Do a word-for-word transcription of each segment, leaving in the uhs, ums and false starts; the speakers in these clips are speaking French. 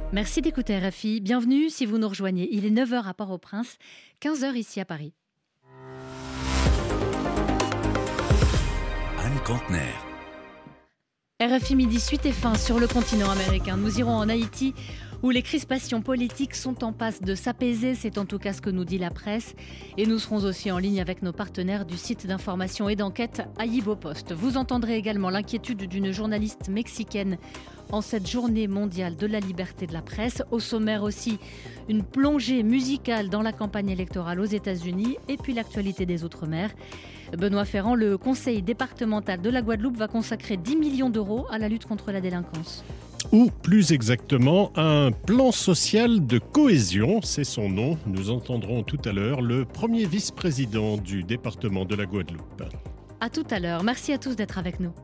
Merci d'écouter R F I. Bienvenue si vous nous rejoignez. Il est neuf heures à Port-au-Prince, quinze heures ici à Paris. Anne Contener. R F I midi suite et fin sur le continent américain. Nous irons en Haïti où les crispations politiques sont en passe de s'apaiser. C'est en tout cas ce que nous dit la presse. Et nous serons aussi en ligne avec nos partenaires du site d'information et d'enquête Ayibo Post. Vous entendrez également l'inquiétude d'une journaliste mexicaine en cette journée mondiale de la liberté de la presse. Au sommaire aussi, une plongée musicale dans la campagne électorale aux États-Unis et puis l'actualité des Outre-mer. Benoît Ferrand, le conseil départemental de la Guadeloupe va consacrer dix millions d'euros à la lutte contre la délinquance. Ou plus exactement, un plan social de cohésion, c'est son nom. Nous entendrons tout à l'heure le premier vice-président du département de la Guadeloupe. À tout à l'heure. Merci à tous d'être avec nous.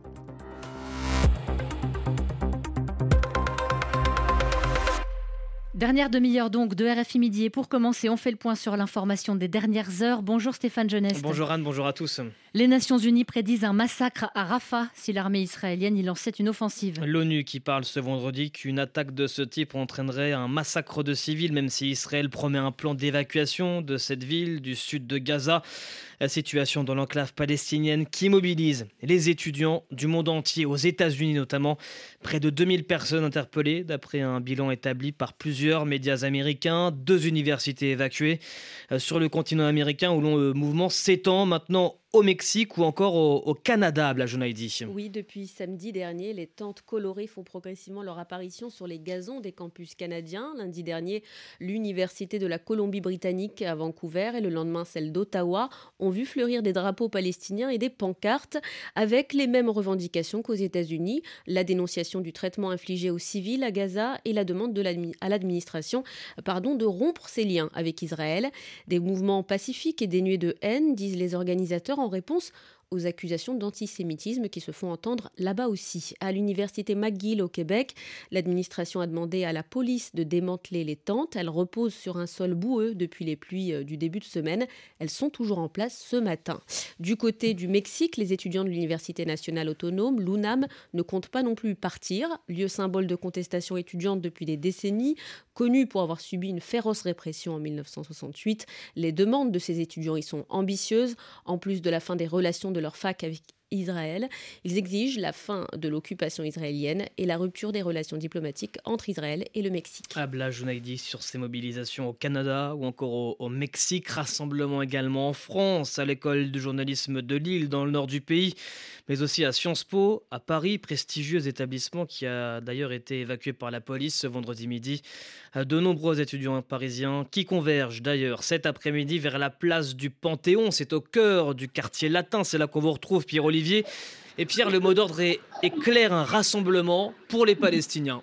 Dernière demi-heure donc de R F I Midi. Et pour commencer, on fait le point sur l'information des dernières heures. Bonjour Stéphane Genest. Bonjour Anne, bonjour à tous. Les Nations Unies prédisent un massacre à Rafah si l'armée israélienne y lançait une offensive. L'ONU qui parle ce vendredi qu'une attaque de ce type entraînerait un massacre de civils, même si Israël promet un plan d'évacuation de cette ville du sud de Gaza. La situation dans l'enclave palestinienne qui mobilise les étudiants du monde entier, aux États-Unis notamment. Près de deux mille personnes interpellées, d'après un bilan établi par plusieurs médias américains. Deux universités évacuées sur le continent américain où le mouvement s'étend maintenant au Mexique ou encore au, au Canada, Abla Jounaïdi. Oui, depuis samedi dernier, les tentes colorées font progressivement leur apparition sur les gazons des campus canadiens. Lundi dernier, l'université de la Colombie-Britannique à Vancouver et le lendemain celle d'Ottawa ont vu fleurir des drapeaux palestiniens et des pancartes avec les mêmes revendications qu'aux États-Unis, la dénonciation du traitement infligé aux civils à Gaza et la demande de l'admi- à l'administration pardon, de rompre ses liens avec Israël. Des mouvements pacifiques et dénués de haine, disent les organisateurs, en réponse aux accusations d'antisémitisme qui se font entendre là-bas aussi. À l'université McGill au Québec, l'administration a demandé à la police de démanteler les tentes. Elles reposent sur un sol boueux depuis les pluies du début de semaine. Elles sont toujours en place ce matin. Du côté du Mexique, les étudiants de l'Université nationale autonome, l'U N A M, ne comptent pas non plus partir. Lieu symbole de contestation étudiante depuis des décennies, connu pour avoir subi une féroce répression en mille neuf cent soixante-huit. Les demandes de ces étudiants y sont ambitieuses. En plus de la fin des relations de leur fac avec Israël, ils exigent la fin de l'occupation israélienne et la rupture des relations diplomatiques entre Israël et le Mexique. Abla Jounaïdi sur ces mobilisations au Canada ou encore au, au Mexique. Rassemblement également en France, à l'école de journalisme de Lille, dans le nord du pays, mais aussi à Sciences Po, à Paris, prestigieux établissement qui a d'ailleurs été évacué par la police ce vendredi midi. De nombreux étudiants parisiens qui convergent d'ailleurs cet après-midi vers la place du Panthéon. C'est au cœur du quartier latin, c'est là qu'on vous retrouve, Pierre-Olivier. Et Pierre, le mot d'ordre est, est clair, un rassemblement pour les Palestiniens.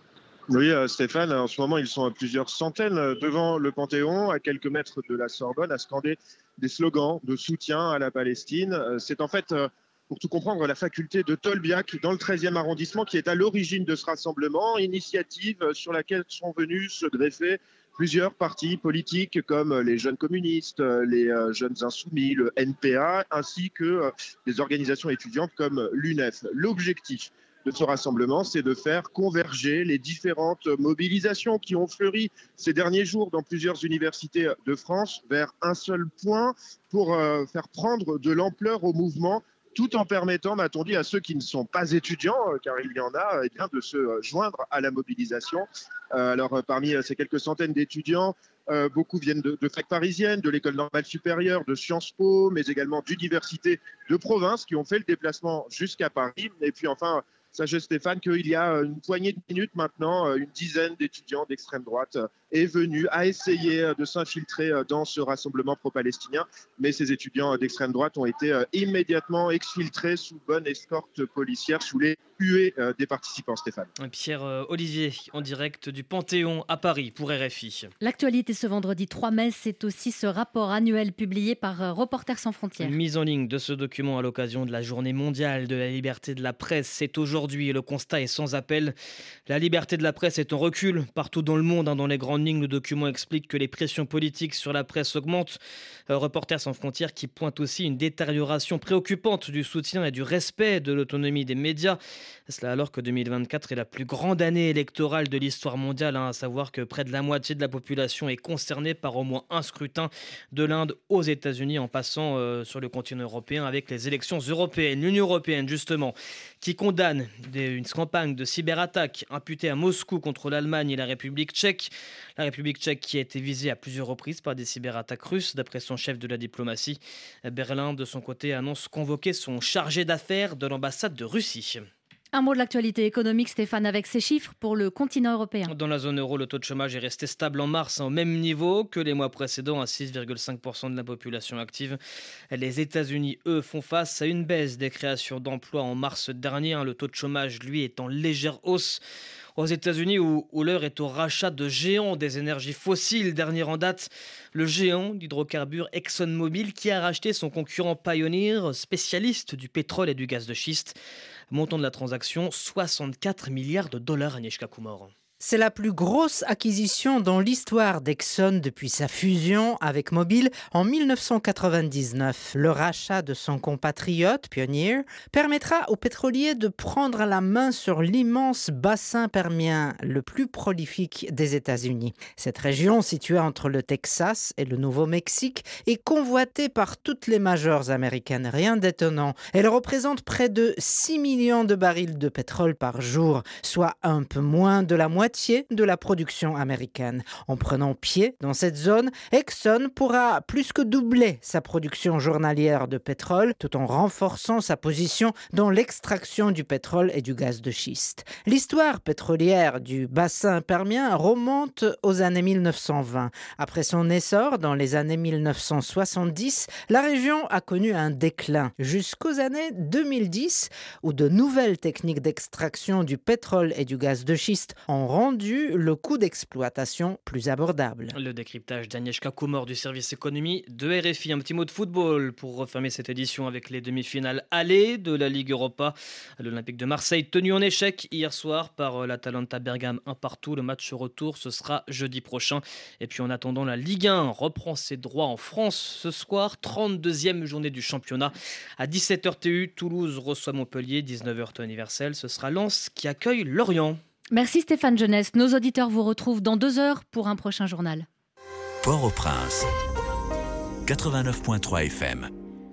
Oui, euh, Stéphane, en ce moment, ils sont à plusieurs centaines devant le Panthéon, à quelques mètres de la Sorbonne, à scander des slogans de soutien à la Palestine. Euh, c'est en fait, euh, pour tout comprendre, la faculté de Tolbiac, dans le treizième arrondissement, qui est à l'origine de ce rassemblement, initiative sur laquelle sont venus se greffer plusieurs partis politiques comme les jeunes communistes, les jeunes insoumis, le N P A, ainsi que des organisations étudiantes comme l'U N E F. L'objectif de ce rassemblement, c'est de faire converger les différentes mobilisations qui ont fleuri ces derniers jours dans plusieurs universités de France vers un seul point pour faire prendre de l'ampleur au mouvement, tout en permettant, m'a-t-on dit, à ceux qui ne sont pas étudiants, car il y en a, eh bien, de se joindre à la mobilisation. Euh, alors, parmi ces quelques centaines d'étudiants, euh, beaucoup viennent de, de facs parisiennes, de l'école normale supérieure, de Sciences Po, mais également d'universités de province qui ont fait le déplacement jusqu'à Paris. Et puis enfin, sachez Stéphane qu'il y a une poignée de minutes maintenant, une dizaine d'étudiants d'extrême droite est venue à essayer de s'infiltrer dans ce rassemblement pro-palestinien. Mais ces étudiants d'extrême droite ont été immédiatement exfiltrés sous bonne escorte policière, sous les huées des participants, Stéphane. Pierre-Olivier, en direct du Panthéon à Paris pour R F I. L'actualité ce vendredi trois mai, c'est aussi ce rapport annuel publié par Reporters sans frontières. Une mise en ligne de ce document à l'occasion de la journée mondiale de la liberté de la presse. C'est aujourd'hui et le constat est sans appel. La liberté de la presse est en recul partout dans le monde, hein, dans les grandes Morning, le document explique que les pressions politiques sur la presse augmentent. Reporters sans frontières qui pointe aussi une détérioration préoccupante du soutien et du respect de l'autonomie des médias. Cela alors que deux mille vingt-quatre est la plus grande année électorale de l'histoire mondiale, hein, à savoir que près de la moitié de la population est concernée par au moins un scrutin, de l'Inde aux États-Unis en passant euh, sur le continent européen avec les élections européennes. L'Union européenne justement qui condamne des, une campagne de cyberattaque imputée à Moscou contre l'Allemagne et la République tchèque. La République tchèque qui a été visée à plusieurs reprises par des cyberattaques russes d'après son chef de la diplomatie. Berlin de son côté annonce convoquer son chargé d'affaires de l'ambassade de Russie. Un mot de l'actualité économique, Stéphane, avec ces chiffres pour le continent européen. Dans la zone euro, le taux de chômage est resté stable en mars, au même niveau que les mois précédents, à six virgule cinq pour cent de la population active. Les États-Unis, eux, font face à une baisse des créations d'emplois en mars dernier. Le taux de chômage, lui, est en légère hausse. Aux États-Unis, où, où l'heure est au rachat de géants des énergies fossiles, dernier en date, le géant d'hydrocarbures ExxonMobil qui a racheté son concurrent Pioneer, spécialiste du pétrole et du gaz de schiste. Montant de la transaction, soixante-quatre milliards de dollars, Agnieszka Kumor. C'est la plus grosse acquisition dans l'histoire d'Exxon depuis sa fusion avec Mobil en mille neuf cent quatre-vingt-dix-neuf. Le rachat de son compatriote, Pioneer, permettra aux pétroliers de prendre la main sur l'immense bassin permien, le plus prolifique des États-Unis. Cette région, située entre le Texas et le Nouveau-Mexique, est convoitée par toutes les majors américaines. Rien d'étonnant. Elle représente près de six millions de barils de pétrole par jour, soit un peu moins de la moitié de la production américaine. En prenant pied dans cette zone, Exxon pourra plus que doubler sa production journalière de pétrole tout en renforçant sa position dans l'extraction du pétrole et du gaz de schiste. L'histoire pétrolière du bassin permien remonte aux années mille neuf cent vingt. Après son essor dans les années mille neuf cent soixante-dix, la région a connu un déclin jusqu'aux années deux mille dix où de nouvelles techniques d'extraction du pétrole et du gaz de schiste ont rendu le coût d'exploitation plus abordable. Le décryptage d'Agnieszka Kumor du service économie de R F I. Un petit mot de football pour refermer cette édition avec les demi-finales allées de la Ligue Europa. L'Olympique de Marseille tenu en échec hier soir par l'Atalanta Bergame un partout. Le match retour, ce sera jeudi prochain. Et puis en attendant, la Ligue un reprend ses droits en France ce soir. trente-deuxième journée du championnat. À dix-sept heures T U, Toulouse reçoit Montpellier. dix-neuf heures temps universel. Ce sera Lens qui accueille Lorient. Merci Stéphane Jeunesse. Nos auditeurs vous retrouvent dans deux heures pour un prochain journal. Port-au-Prince, quatre-vingt-neuf virgule trois F M.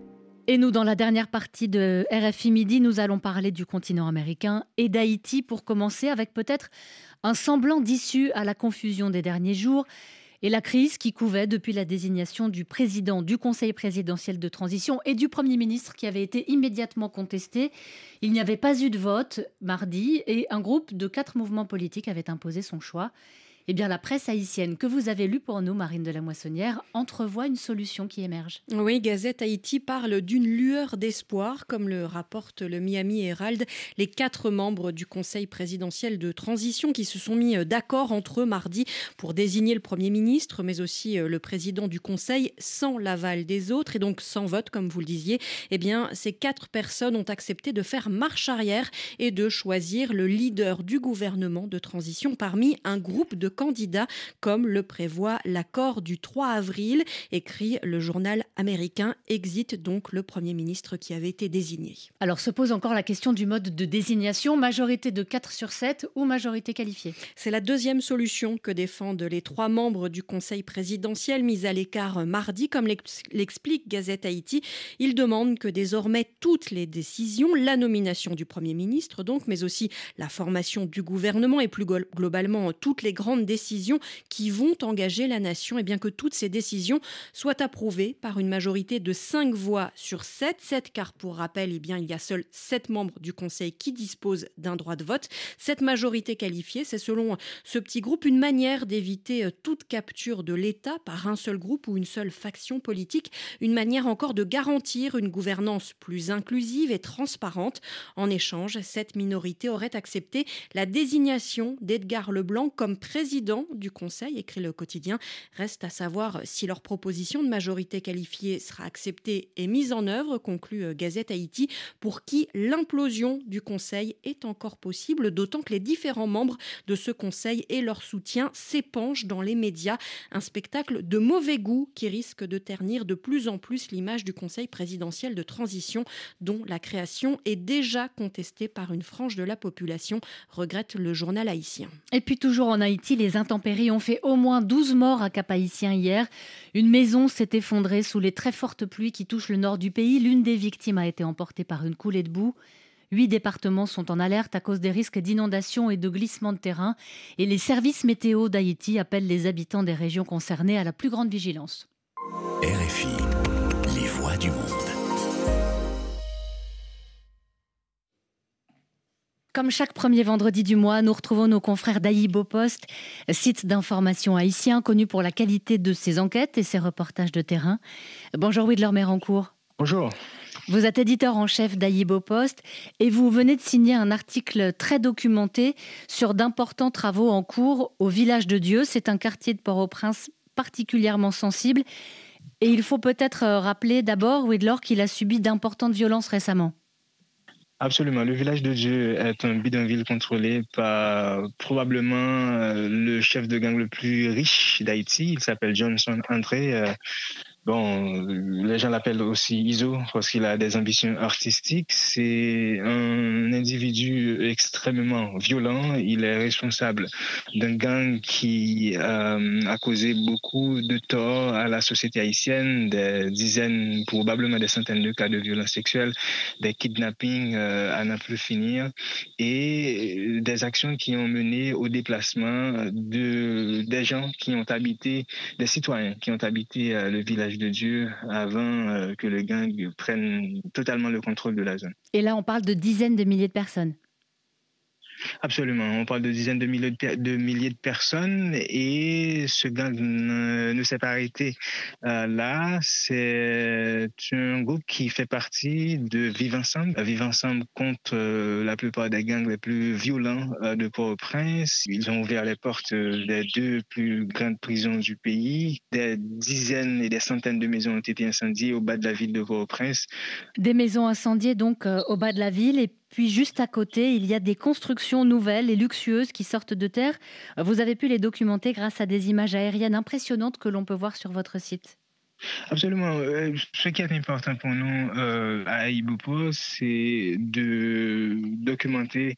Et nous, dans la dernière partie de R F I Midi, nous allons parler du continent américain et d'Haïti pour commencer avec peut-être un semblant d'issue à la confusion des derniers jours et la crise qui couvait depuis la désignation du président du Conseil présidentiel de transition et du Premier ministre qui avait été immédiatement contesté. Il n'y avait pas eu de vote mardi et un groupe de quatre mouvements politiques avait imposé son choix. Eh bien, la presse haïtienne que vous avez lue pour nous, Marine de la Moissonnière, entrevoit une solution qui émerge. Oui, Gazette Haïti parle d'une lueur d'espoir, comme le rapporte le Miami Herald. Les quatre membres du Conseil présidentiel de transition qui se sont mis d'accord entre eux mardi pour désigner le Premier ministre, mais aussi le président du Conseil, sans l'aval des autres et donc sans vote, comme vous le disiez. Eh bien, ces quatre personnes ont accepté de faire marche arrière et de choisir le leader du gouvernement de transition parmi un groupe de candidats, comme le prévoit l'accord du trois avril, écrit le journal américain Exit, donc le Premier ministre qui avait été désigné. Alors se pose encore la question du mode de désignation, majorité de quatre sur sept ou majorité qualifiée. C'est la deuxième solution que défendent les trois membres du Conseil présidentiel mis à l'écart mardi, comme l'explique Gazette Haïti. Ils demandent que désormais toutes les décisions, la nomination du Premier ministre donc, mais aussi la formation du gouvernement et plus globalement toutes les grandes décisions qui vont engager la nation, et bien que toutes ces décisions soient approuvées par une majorité de cinq voix sur sept. sept car pour rappel, eh bien, il y a seuls sept membres du Conseil qui disposent d'un droit de vote. Cette majorité qualifiée, c'est selon ce petit groupe une manière d'éviter toute capture de l'État par un seul groupe ou une seule faction politique, une manière encore de garantir une gouvernance plus inclusive et transparente. En échange, cette minorité aurait accepté la désignation d'Edgar Leblanc comme président président du Conseil, écrit le quotidien. Reste à savoir si leur proposition de majorité qualifiée sera acceptée et mise en œuvre, conclut Gazette Haïti, pour qui l'implosion du Conseil est encore possible, d'autant que les différents membres de ce Conseil et leur soutien s'épanchent dans les médias. Un spectacle de mauvais goût qui risque de ternir de plus en plus l'image du Conseil présidentiel de transition, dont la création est déjà contestée par une frange de la population, regrette le journal haïtien. Et puis toujours en Haïti, les intempéries ont fait au moins douze morts à Cap-Haïtien hier. Une maison s'est effondrée sous les très fortes pluies qui touchent le nord du pays. L'une des victimes a été emportée par une coulée de boue. Huit départements sont en alerte à cause des risques d'inondation et de glissement de terrain. Et les services météo d'Haïti appellent les habitants des régions concernées à la plus grande vigilance. R F I, les voix du monde. Comme chaque premier vendredi du mois, nous retrouvons nos confrères d'Aïbo Post, site d'information haïtien connu pour la qualité de ses enquêtes et ses reportages de terrain. Bonjour Widler Mérancourt. Bonjour. Vous êtes éditeur en chef d'Aïbo Post et vous venez de signer un article très documenté sur d'importants travaux en cours au Village de Dieu. C'est un quartier de Port-au-Prince particulièrement sensible. Et il faut peut-être rappeler d'abord, Widler, qu'il a subi d'importantes violences récemment. Absolument. Le Village de Dieu est un bidonville contrôlé par probablement le chef de gang le plus riche d'Haïti. Il s'appelle Johnson André. Bon, les gens l'appellent aussi I S O parce qu'il a des ambitions artistiques. C'est un individu extrêmement violent. Il est responsable d'un gang qui euh, a causé beaucoup de tort à la société haïtienne, des dizaines, probablement des centaines de cas de violences sexuelles, des kidnappings euh, à n'en plus finir et des actions qui ont mené au déplacement de, des gens qui ont habité, des citoyens qui ont habité euh, le village de Dieu avant euh, que le gang prenne totalement le contrôle de la zone. Et là, on parle de dizaines de milliers de personnes. Absolument, on parle de dizaines de milliers de, de, milliers de personnes et ce gang ne, ne s'est pas arrêté euh, là. C'est un groupe qui fait partie de Vivre Ensemble. Vivre Ensemble compte euh, la plupart des gangs les plus violents euh, de Port-au-Prince. Ils ont ouvert les portes des deux plus grandes prisons du pays. Des dizaines et des centaines de maisons ont été incendiées au bas de la ville de Port-au-Prince. Des maisons incendiées donc euh, au bas de la ville et puis juste à côté, il y a des constructions nouvelles et luxueuses qui sortent de terre. Vous avez pu les documenter grâce à des images aériennes impressionnantes que l'on peut voir sur votre site. Absolument. Ce qui est important pour nous euh, à Aïbo Post, c'est de documenter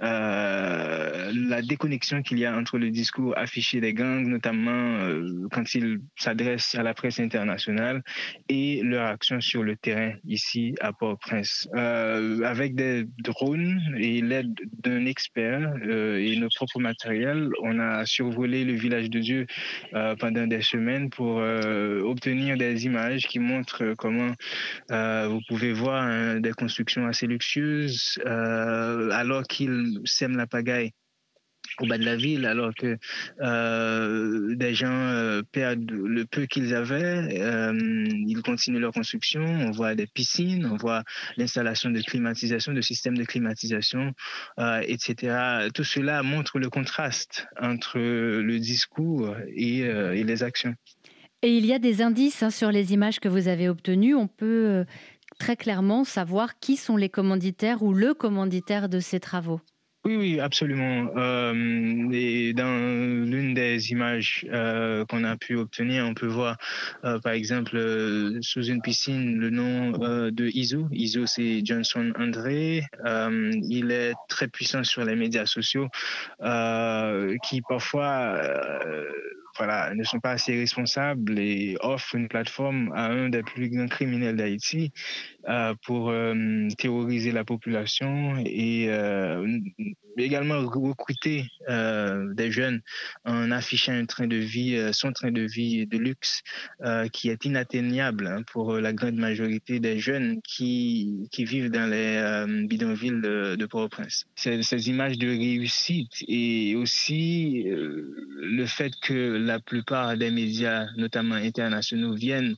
euh, la déconnexion qu'il y a entre le discours affiché des gangs, notamment euh, quand ils s'adressent à la presse internationale, et leur action sur le terrain ici à Port-au-Prince. Euh, avec des drones et l'aide d'un expert euh, et nos propres matériels, on a survolé le Village de Dieu euh, pendant des semaines pour euh, obtenir des images qui montrent comment euh, vous pouvez voir hein, des constructions assez luxueuses euh, alors qu'ils sèment la pagaille au bas de la ville, alors que euh, des gens euh, perdent le peu qu'ils avaient, euh, ils continuent leur construction, on voit des piscines, on voit l'installation de climatisation, de systèmes de climatisation, euh, et cetera. Tout cela montre le contraste entre le discours et, euh, et les actions. Et il y a des indices hein, sur les images que vous avez obtenues. On peut euh, très clairement savoir qui sont les commanditaires ou le commanditaire de ces travaux. Oui, oui, absolument. Euh, et dans l'une des images euh, qu'on a pu obtenir, on peut voir, euh, par exemple, euh, sous une piscine, le nom euh, de I S O. I S O, c'est Johnson André. Euh, il est très puissant sur les médias sociaux, euh, qui parfois... Euh, Voilà, ne sont pas assez responsables et offrent une plateforme à un des plus grands criminels d'Haïti euh, pour euh, terroriser la population et euh, également recruter euh, des jeunes en affichant un train de vie, euh, son train de vie de luxe euh, qui est inatteignable hein, pour la grande majorité des jeunes qui, qui vivent dans les euh, bidonvilles de, de Port-au-Prince. Ces, ces images de réussite et aussi euh, le fait que la plupart des médias, notamment internationaux, viennent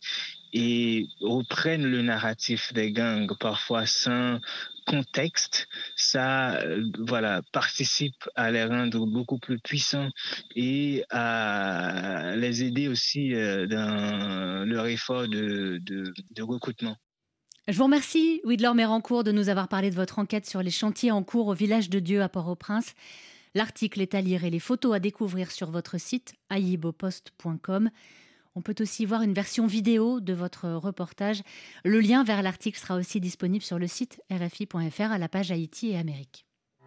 et reprennent le narratif des gangs, parfois sans contexte, ça euh, voilà, participe à les rendre beaucoup plus puissants et à les aider aussi euh, dans leur effort de, de, de recrutement. Je vous remercie, Widlor Mérancourt, de nous avoir parlé de votre enquête sur les chantiers en cours au Village de Dieu à Port-au-Prince. L'article est à lire et les photos à découvrir sur votre site ayibopost point com. On peut aussi voir une version vidéo de votre reportage. Le lien vers l'article sera aussi disponible sur le site R F I point F R à la page Haïti et Amérique.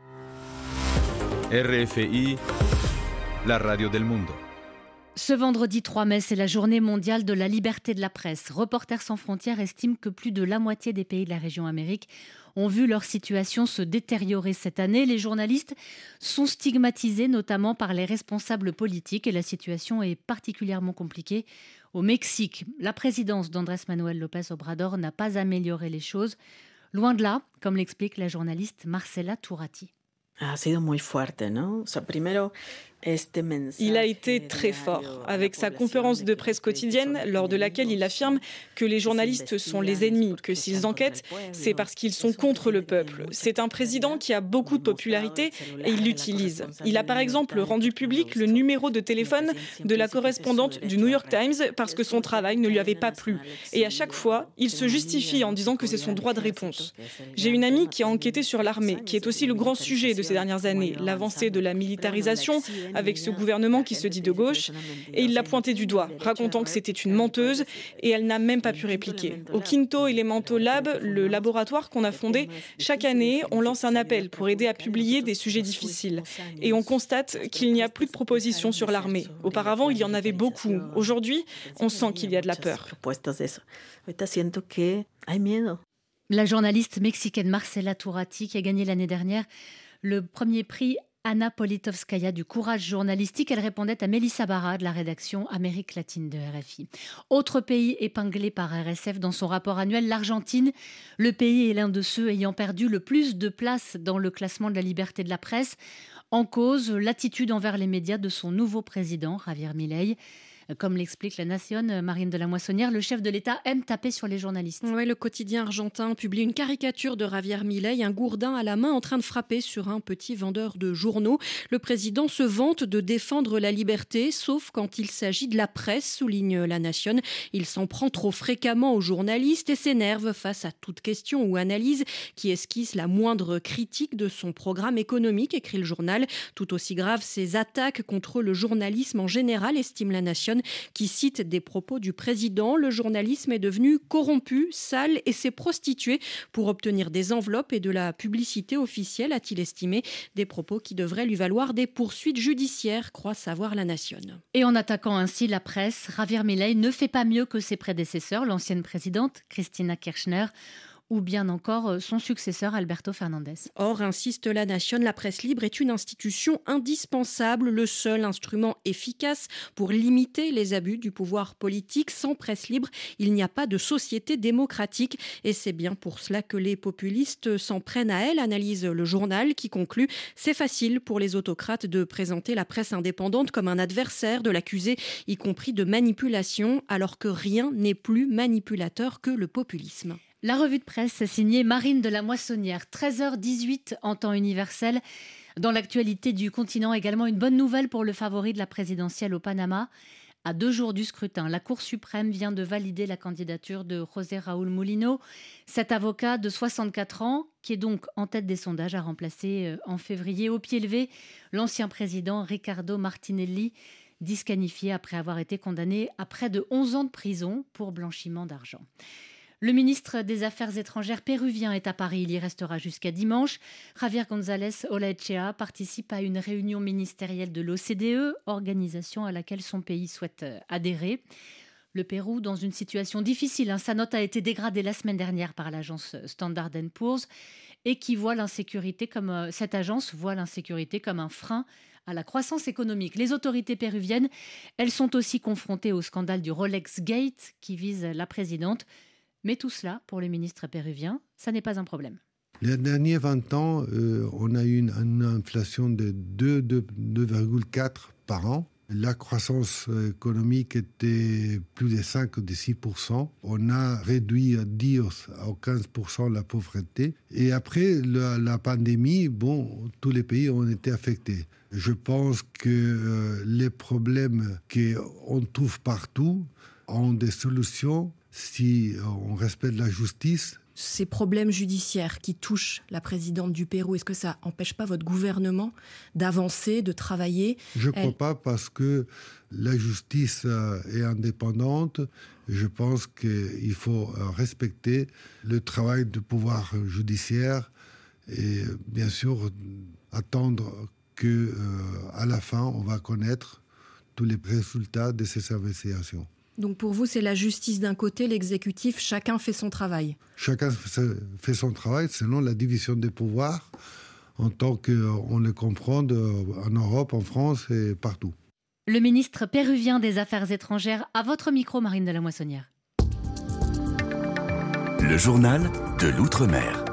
R F I, la radio del mundo. Ce vendredi trois mai, c'est la journée mondiale de la liberté de la presse. Reporters sans frontières estiment que plus de la moitié des pays de la région Amérique ont vu leur situation se détériorer cette année. Les journalistes sont stigmatisés notamment par les responsables politiques et la situation est particulièrement compliquée au Mexique. La présidence d'Andrés Manuel López Obrador n'a pas amélioré les choses. Loin de là, comme l'explique la journaliste Marcela Turati. Ha sido muy fuerte, ¿no? O sea, primero, Il a été très fort avec sa conférence de presse quotidienne lors de laquelle il affirme que les journalistes sont les ennemis, que s'ils enquêtent, c'est parce qu'ils sont contre le peuple. C'est un président qui a beaucoup de popularité et il l'utilise. Il a par exemple rendu public le numéro de téléphone de la correspondante du New York Times parce que son travail ne lui avait pas plu. Et à chaque fois, il se justifie en disant que c'est son droit de réponse. J'ai une amie qui a enquêté sur l'armée, qui est aussi le grand sujet de ces dernières années, l'avancée de la militarisation, avec ce gouvernement qui se dit de gauche, et il l'a pointée du doigt, racontant que c'était une menteuse, et elle n'a même pas pu répliquer. Au Quinto Elemento Lab, le laboratoire qu'on a fondé, chaque année, on lance un appel pour aider à publier des sujets difficiles. Et on constate qu'il n'y a plus de propositions sur l'armée. Auparavant, il y en avait beaucoup. Aujourd'hui, on sent qu'il y a de la peur. La journaliste mexicaine Marcela Turati, qui a gagné l'année dernière le premier prix Anna Politkovskaya du courage journalistique, elle répondait à Mélissa Barra de la rédaction Amérique latine de R F I. Autre pays épinglé par R S F dans son rapport annuel, l'Argentine. Le pays est l'un de ceux ayant perdu le plus de place dans le classement de la liberté de la presse. En cause, l'attitude envers les médias de son nouveau président, Javier Milei. Comme l'explique la Nation, Marine de la Moissonnière, le chef de l'État aime taper sur les journalistes. Ouais, le quotidien argentin publie une caricature de Javier Milei, un gourdin à la main en train de frapper sur un petit vendeur de journaux. Le président se vante de défendre la liberté, sauf quand il s'agit de la presse, souligne la Nation. Il s'en prend trop fréquemment aux journalistes et s'énerve face à toute question ou analyse qui esquisse la moindre critique de son programme économique, écrit le journal. Tout aussi grave, ses attaques contre le journalisme en général, estime la Nation, qui cite des propos du président. Le journalisme est devenu corrompu, sale et s'est prostitué pour obtenir des enveloppes et de la publicité officielle, a-t-il estimé. Des propos qui devraient lui valoir des poursuites judiciaires, croit savoir la Nation. Et en attaquant ainsi la presse, Javier Milei ne fait pas mieux que ses prédécesseurs, l'ancienne présidente Cristina Kirchner, ou bien encore son successeur Alberto Fernandez. Or, insiste la Nation, la presse libre est une institution indispensable, le seul instrument efficace pour limiter les abus du pouvoir politique. Sans presse libre, il n'y a pas de société démocratique et c'est bien pour cela que les populistes s'en prennent à elle, analyse le journal qui conclut « C'est facile pour les autocrates de présenter la presse indépendante comme un adversaire, de l'accuser, y compris de manipulation, alors que rien n'est plus manipulateur que le populisme ». La revue de presse est signée Marine de la Moissonnière, treize heures dix-huit en temps universel. Dans l'actualité du continent, également une bonne nouvelle pour le favori de la présidentielle au Panama. À deux jours du scrutin, la Cour suprême vient de valider la candidature de José Raúl Mulino. Cet avocat de soixante-quatre ans, qui est donc en tête des sondages, a remplacé en février au pied levé l'ancien président Ricardo Martinelli, disqualifié après avoir été condamné à près de onze ans de prison pour blanchiment d'argent. Le ministre des Affaires étrangères péruvien est à Paris. Il y restera jusqu'à dimanche. Javier González Olaechea participe à une réunion ministérielle de l'O C D E, organisation à laquelle son pays souhaite adhérer. Le Pérou, dans une situation difficile, hein, sa note a été dégradée la semaine dernière par l'agence Standard and Poor's et qui voit l'insécurité comme cette agence voit l'insécurité comme un frein à la croissance économique. Les autorités péruviennes, elles sont aussi confrontées au scandale du Rolex Gate qui vise la présidente. Mais tout cela, pour le ministre péruvien, ça n'est pas un problème. Les derniers vingt ans, euh, on a eu une, une inflation de deux virgule quatre par an. La croissance économique était plus de cinq ou de six pour cent. On a réduit à dix à quinze pour cent la pauvreté. Et après la, la pandémie, bon, tous les pays ont été affectés. Je pense que euh, les problèmes qu'on trouve partout ont des solutions si on respecte la justice. Ces problèmes judiciaires qui touchent la présidente du Pérou, est-ce que ça n'empêche pas votre gouvernement d'avancer, de travailler ? Je ne crois Elle... pas parce que la justice est indépendante. Je pense qu'il faut respecter le travail du pouvoir judiciaire et bien sûr attendre qu'à euh, la fin, on va connaître tous les résultats de ces investigations. Donc pour vous, c'est la justice d'un côté, l'exécutif, chacun fait son travail. Chacun fait son travail selon la division des pouvoirs, en tant qu'on le comprend en Europe, en France et partout. Le ministre péruvien des Affaires étrangères, à votre micro, Marine de la Moissonnière. Le journal de l'Outre-mer.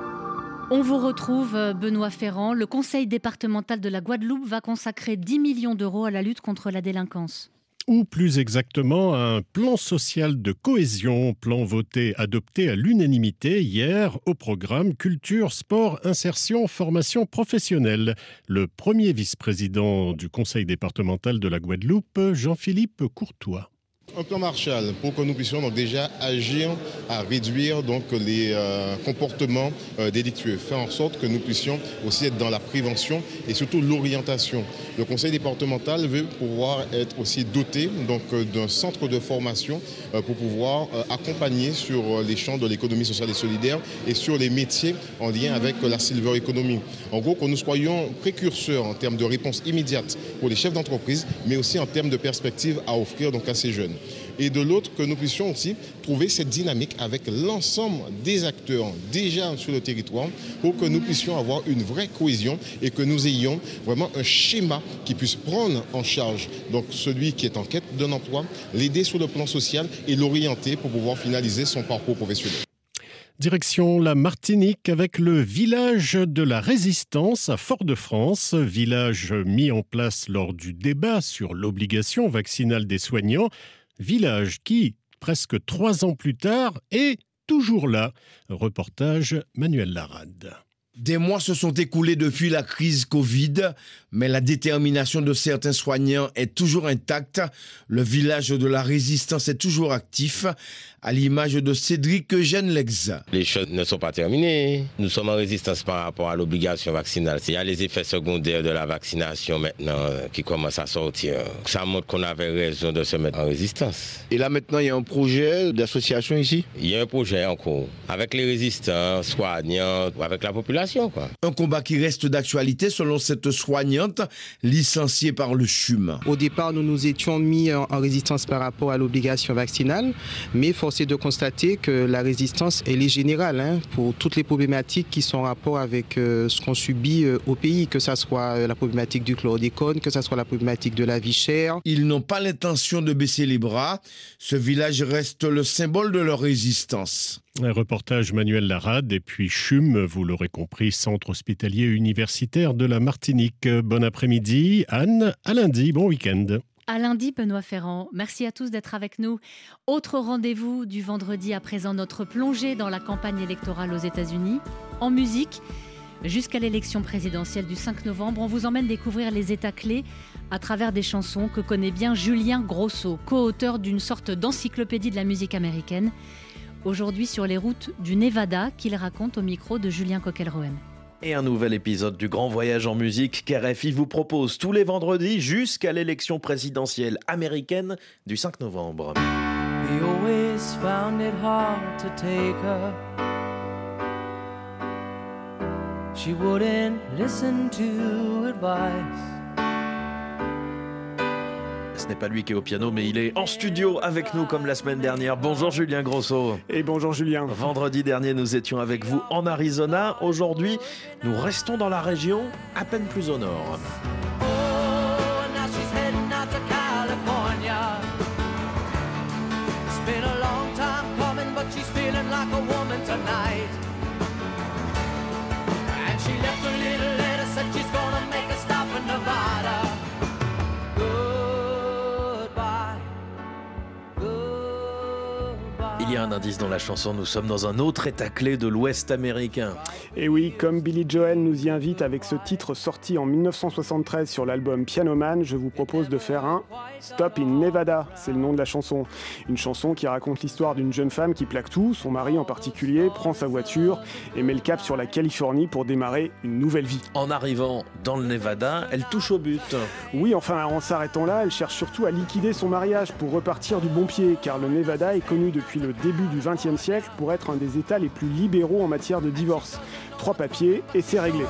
On vous retrouve, Benoît Ferrand. Le conseil départemental de la Guadeloupe va consacrer dix millions d'euros à la lutte contre la délinquance. Ou plus exactement un plan social de cohésion, plan voté, adopté à l'unanimité hier au programme Culture, Sport, Insertion, Formation professionnelle. Le premier vice-président du conseil départemental de la Guadeloupe, Jean-Philippe Courtois. Un plan Marshall pour que nous puissions donc déjà agir à réduire donc les euh, comportements euh, délictueux, faire en sorte que nous puissions aussi être dans la prévention et surtout l'orientation. Le conseil départemental veut pouvoir être aussi doté donc euh, d'un centre de formation euh, pour pouvoir euh, accompagner sur euh, les champs de l'économie sociale et solidaire et sur les métiers en lien avec euh, la silver economy. En gros, que nous soyons précurseurs en termes de réponse immédiate pour les chefs d'entreprise, mais aussi en termes de perspectives à offrir donc à ces jeunes. Et de l'autre, que nous puissions aussi trouver cette dynamique avec l'ensemble des acteurs déjà sur le territoire pour que nous puissions avoir une vraie cohésion et que nous ayons vraiment un schéma qui puisse prendre en charge donc celui qui est en quête d'un emploi, l'aider sur le plan social et l'orienter pour pouvoir finaliser son parcours professionnel. Direction la Martinique avec le village de la Résistance à Fort-de-France, village mis en place lors du débat sur l'obligation vaccinale des soignants. Village qui, presque trois ans plus tard, est toujours là. Reportage Manuel Larade. Des mois se sont écoulés depuis la crise Covid, mais la détermination de certains soignants est toujours intacte. Le village de la Résistance est toujours actif, à l'image de Cédric Eugène Lex. Les choses ne sont pas terminées. Nous sommes en résistance par rapport à l'obligation vaccinale. Il y a les effets secondaires de la vaccination maintenant qui commencent à sortir. Ça montre qu'on avait raison de se mettre en résistance. Et là maintenant, il y a un projet d'association ici ? Il y a un projet en cours, avec les résistants, soignants, avec la population. Quoi. Un combat qui reste d'actualité selon cette soignante licenciée par le C H U M. Au départ, nous nous étions mis en résistance par rapport à l'obligation vaccinale, mais force est de constater que la résistance elle est générale hein, pour toutes les problématiques qui sont en rapport avec euh, ce qu'on subit euh, au pays, que ce soit euh, la problématique du chlordécone, que ce soit la problématique de la vie chère. Ils n'ont pas l'intention de baisser les bras. Ce village reste le symbole de leur résistance. Un reportage Manuel Larade et puis C H U M, vous l'aurez compris, Centre hospitalier universitaire de la Martinique. Bon après-midi, Anne, à lundi, bon week-end. À lundi, Benoît Ferrand. Merci à tous d'être avec nous. Autre rendez-vous du vendredi à présent, notre plongée dans la campagne électorale aux États-Unis. En musique, jusqu'à l'élection présidentielle du cinq novembre, on vous emmène découvrir les états clés à travers des chansons que connaît bien Julien Grosso, co-auteur d'une sorte d'encyclopédie de la musique américaine. Aujourd'hui sur les routes du Nevada qu'il raconte au micro de Julien Coquelroen. Et un nouvel épisode du Grand Voyage en musique qu'R F I vous propose tous les vendredis jusqu'à l'élection présidentielle américaine du cinq novembre. He always found it hard to take her. She wouldn't listen to advice. Ce n'est pas lui qui est au piano, mais il est en studio avec nous comme la semaine dernière. Bonjour Julien Grosso. Et bonjour Julien. Vendredi dernier, nous étions avec vous en Arizona. Aujourd'hui, nous restons dans la région, à peine plus au nord. Oh, now she's heading out to California. It's been a long time coming, but she's feeling like a woman tonight. And she left a little letter, said she's gonna make a stop in Nevada. Oh, y a un indice dans la chanson, nous sommes dans un autre état clé de l'Ouest américain. Et oui, comme Billy Joel nous y invite avec ce titre sorti en mille neuf cent soixante-treize sur l'album Piano Man, je vous propose de faire un Stop in Nevada, c'est le nom de la chanson. Une chanson qui raconte l'histoire d'une jeune femme qui plaque tout, son mari en particulier, prend sa voiture et met le cap sur la Californie pour démarrer une nouvelle vie. En arrivant dans le Nevada, elle touche au but. Oui, enfin, en s'arrêtant là, elle cherche surtout à liquider son mariage pour repartir du bon pied, car le Nevada est connu depuis le début du vingtième siècle pour être un des États les plus libéraux en matière de divorce. Trois papiers et c'est réglé.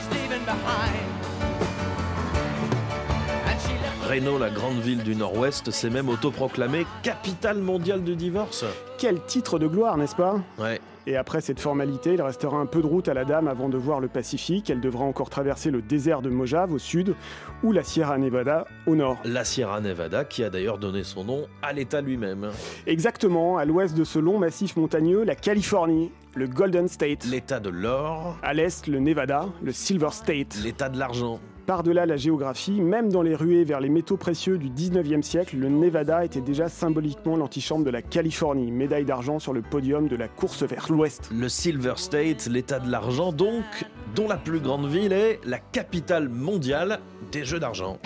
Reno, la grande ville du Nord-Ouest, s'est même autoproclamée capitale mondiale du divorce. Quel titre de gloire, n'est-ce pas ? Ouais. Et après cette formalité, il restera un peu de route à la dame avant de voir le Pacifique. Elle devra encore traverser le désert de Mojave au sud ou la Sierra Nevada au nord. La Sierra Nevada qui a d'ailleurs donné son nom à l'État lui-même. Exactement, à l'ouest de ce long massif montagneux, la Californie, le Golden State. L'État de l'or. À l'est, le Nevada, le Silver State. L'État de l'argent. Par-delà la géographie, même dans les ruées vers les métaux précieux du dix-neuvième siècle, le Nevada était déjà symboliquement l'antichambre de la Californie, médaille d'argent sur le podium de la course vers l'ouest. Le Silver State, l'État de l'argent donc, dont la plus grande ville est la capitale mondiale des jeux d'argent.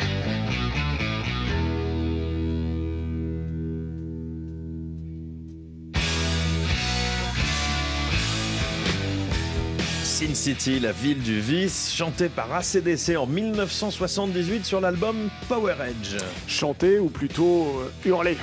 Sin City, la ville du vice, chantée par A C D C en mille neuf cent soixante-dix-huit sur l'album Power Edge. Chanter ou plutôt euh, hurler.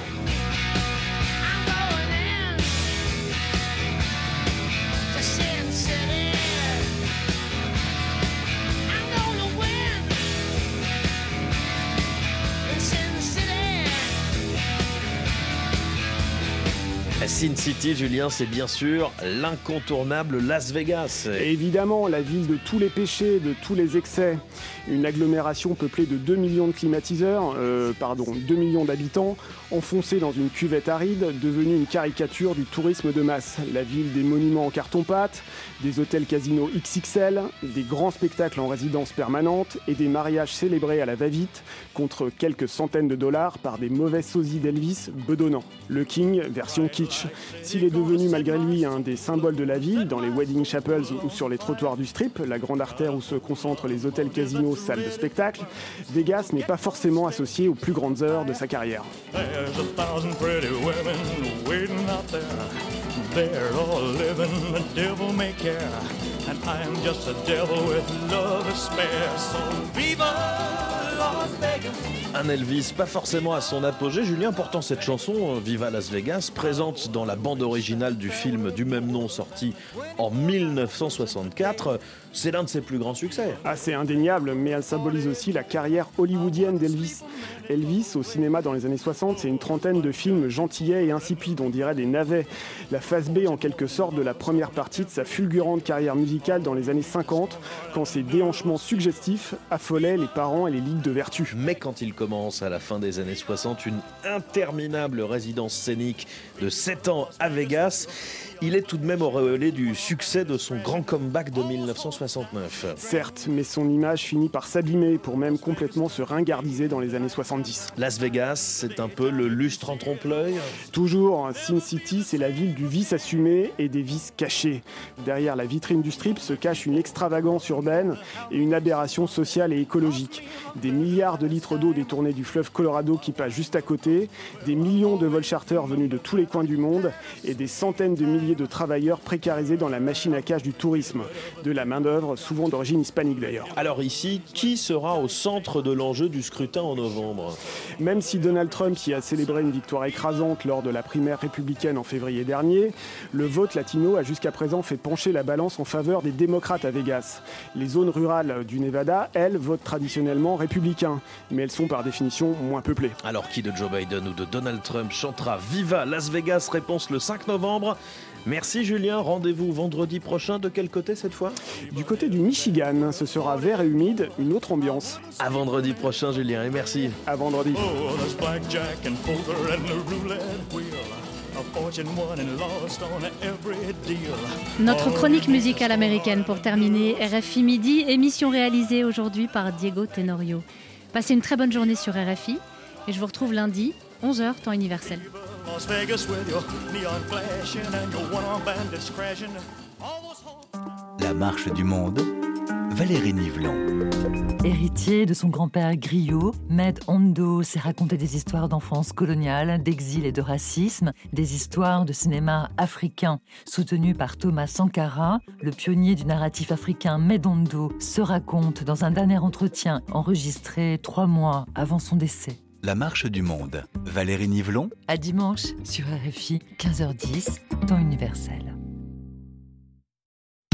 Sin City, Julien, c'est bien sûr l'incontournable Las Vegas. Et évidemment, la ville de tous les péchés, de tous les excès. Une agglomération peuplée de deux millions de climatiseurs, euh, pardon, deux millions d'habitants, enfoncée dans une cuvette aride, devenue une caricature du tourisme de masse. La ville des monuments en carton-pâte, des hôtels casinos X X L, des grands spectacles en résidence permanente et des mariages célébrés à la va-vite contre quelques centaines de dollars par des mauvais sosies d'Elvis bedonnants. Le King, version kitsch. S'il est devenu malgré lui un des symboles de la ville, dans les wedding chapels ou sur les trottoirs du Strip, la grande artère où se concentrent les hôtels casinos, salles de spectacle, Vegas n'est pas forcément associé aux plus grandes heures de sa carrière. Un Elvis pas forcément à son apogée, Julien. Pourtant cette chanson, Viva Las Vegas, présente dans la bande originale du film du même nom sorti en mille neuf cent soixante-quatre, c'est l'un de ses plus grands succès. Ah, c'est indéniable, mais elle symbolise aussi la carrière hollywoodienne d'Elvis. Elvis, au cinéma dans les années soixante, c'est une trentaine de films gentillets et insipides, on dirait des navets. La phase B, en quelque sorte, de la première partie de sa fulgurante carrière musicale dans les années cinquante, quand ses déhanchements suggestifs affolaient les parents et les ligues de vertu. Mais quand il commence à la fin des années soixante une interminable résidence scénique de sept ans à Vegas, il est tout de même auréolé du succès de son grand comeback de mille neuf cent soixante-neuf. Certes, mais son image finit par s'abîmer pour même complètement se ringardiser dans les années soixante-dix. Las Vegas, c'est un peu le lustre en trompe-l'œil. Toujours, Sin City, c'est la ville du vice assumé et des vices cachés. Derrière la vitrine du Strip se cache une extravagance urbaine et une aberration sociale et écologique. Des milliards de litres d'eau détournés du fleuve Colorado qui passe juste à côté, des millions de vols charters venus de tous les coins du monde et des centaines de milliers de travailleurs précarisés dans la machine à cash du tourisme, de la main-d'œuvre souvent d'origine hispanique d'ailleurs. Alors ici, qui sera au centre de l'enjeu du scrutin en novembre ? Même si Donald Trump y a célébré une victoire écrasante lors de la primaire républicaine en février dernier, le vote latino a jusqu'à présent fait pencher la balance en faveur des démocrates à Vegas. Les zones rurales du Nevada, elles, votent traditionnellement républicains, mais elles sont par définition moins peuplées. Alors qui de Joe Biden ou de Donald Trump chantera Viva Las Vegas ? Réponse le cinq novembre. Merci Julien, rendez-vous vendredi prochain. De quel côté cette fois ? Du côté du Michigan, ce sera vert et humide, une autre ambiance. À vendredi prochain Julien et merci. À vendredi. Notre chronique musicale américaine pour terminer, R F I Midi, émission réalisée aujourd'hui par Diego Tenorio. Passez une très bonne journée sur R F I et je vous retrouve lundi, onze heures temps universel. Las Vegas with your neon flashing and your one-armed bandits crashing. La marche du monde, Valérie Nivelon. Héritier de son grand-père griot, Med Ondo s'est raconté des histoires d'enfance coloniale, d'exil et de racisme, des histoires de cinéma africain. Soutenu par Thomas Sankara, le pionnier du narratif africain Med Ondo se raconte dans un dernier entretien enregistré trois mois avant son décès. La marche du monde, Valérie Nivelon. À dimanche sur R F I, quinze heures dix, temps universel.